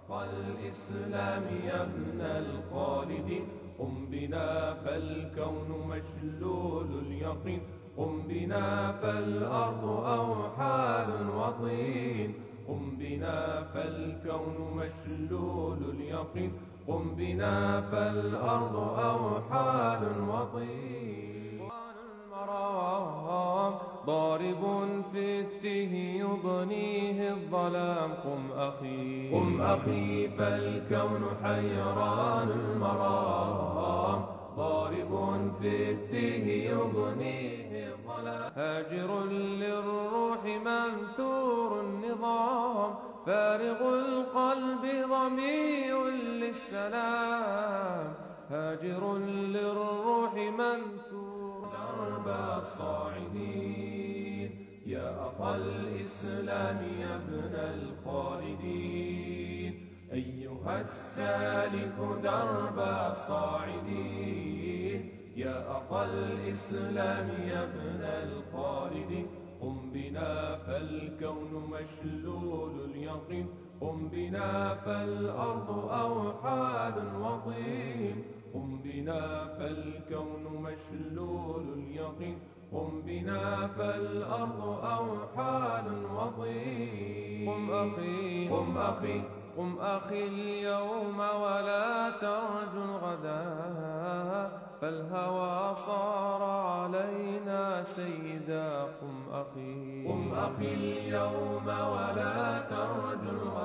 أخ الإسلام يا ابن الخالدين قم بنا فالكون مشلول اليقين قم بنا فالأرض أوحال وطين قم بنا فالكون مشلول اليقين قم بنا فالأرض أوحال وطين المرام ضارب في الته يضنيه الظلام قم أخي فالكون حيران المرام ضارب في الته يضنيه الظلام هاجر للروح منثور النظام فارغ القلب ضميء للسلام هاجر للروح منثور درب الصاعدين يا أخ الإسلام يا ابن الخالدين أيها السالك درب الصاعدين يا أخ الإسلام يا ابن الخالدين قم بنا فالكون مشلول اليقين قم بنا فالأرض أوحال وطين قم بنا فالكون مشلول اليقين قم بنا فالأرض أوحال وطين قم أخي اليوم ولا ترجو الغدا فالهوى صار علينا سيدا قم أخي اليوم ولا ترجو الغدا